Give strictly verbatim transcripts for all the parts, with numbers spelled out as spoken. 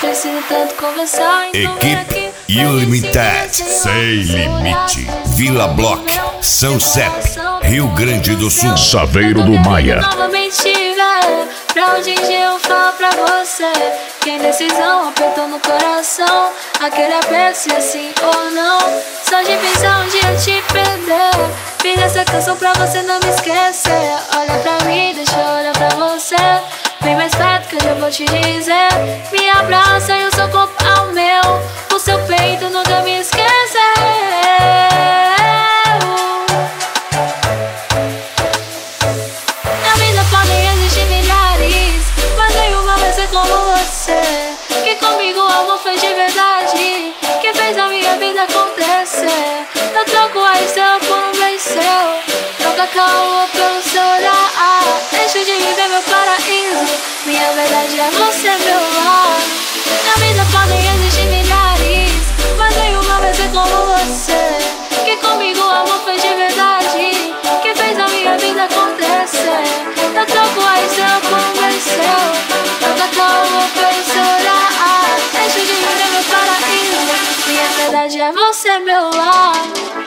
preciso tanto conversar. Então Equipe Ilimited, Sem Limite, Vila Block, São Sepe, Rio Grande do Sul, Saveiro do Maia. Novamente ver pra onde eu falo pra você que a indecisão apertou no coração. Aquele aperto se é sim ou não. Só de pensar um dia te perder. Fiz essa canção pra você não me esquecer. Olha pra mim, deixa eu olhar pra você. Vem mais perto que eu já vou te dizer. Me abraça e o seu corpo ao meu. O seu peito nunca me esquecer. Na vida podem existir milhares, mas nenhuma vai ser como você. Que comigo o amor foi de verdade, que fez a minha vida acontecer. Eu troco a estrela por um bem seu. Troca calma pelo seu olhar. Deixo de viver meu paraíso. Minha verdade é você, meu lar. Na vida podem existir milhares, mas nenhuma vai ser como você. Que comigo o amor foi de verdade, que fez a minha vida acontecer. Eu troco a estrela por um bem seu. Troca calma pelo seu olhar. Deixo de viver meu paraíso. Minha verdade é você, meu lar.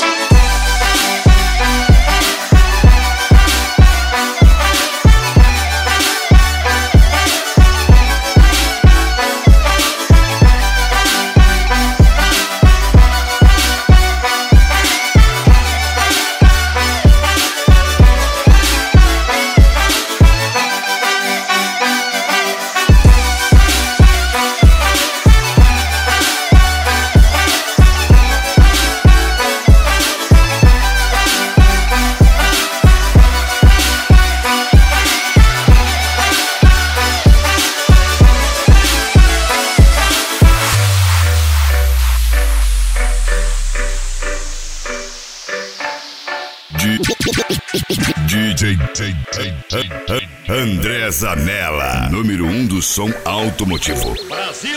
D J André Zanella, número um do som automotivo. Brasil!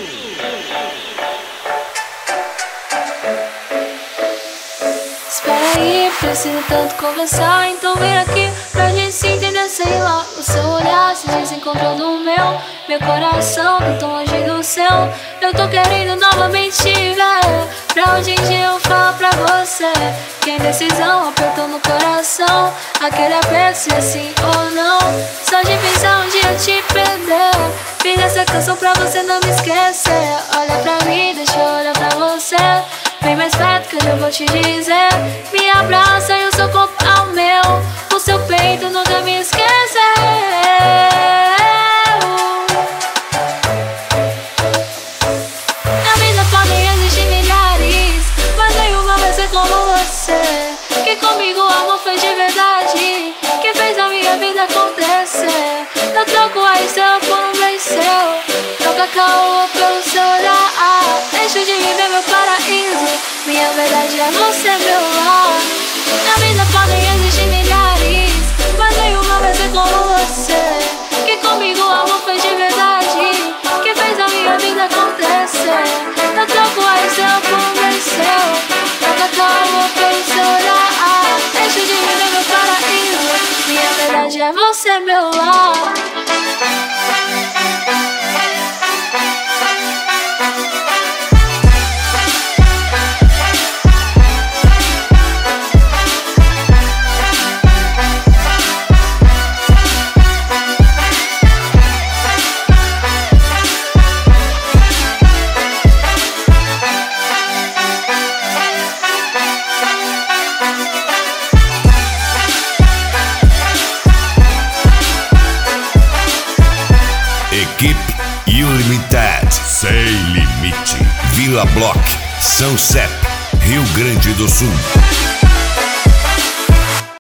Espera aí, preciso tanto conversar. Então vem aqui pra gente se entender, sei lá. O seu olhar se desencontrou do meu. Meu coração tá tão longe do seu. Eu tô querendo novamente ver pra onde eu falo pra você que a indecisão apertou no coração. Aquele aperto se é sim ou não. Só de pensar um dia te perder. Fiz essa canção pra você não me esquecer. Olha pra mim, deixa eu olhar pra você. Vem mais perto que eu já vou te dizer. Me abraça e o seu corpo ao meu. O seu peito nunca me esquecer. Na vida podem existir milhares, mas nenhuma vai ser como você. Que comigo o amor foi de verdade, que fez a minha vida acontecer. Eu troco a estrela por um bem seu. Troca calma pelo seu olhar. Deixo de viver meu paraíso. Minha verdade é você, meu lar. Na vida podem existir milhares, mas nenhuma vai ser como você. Que comigo o amor foi de verdade, que fez a minha vida acontecer. Eu troco a estrela por um bem seu. Troca calma pelo seu olhar. Deixo de viver meu paraíso. Minha verdade é você, meu lar. Equipe Ilimited, Sem Limite, Vila Block, São Sepe, Rio Grande do Sul.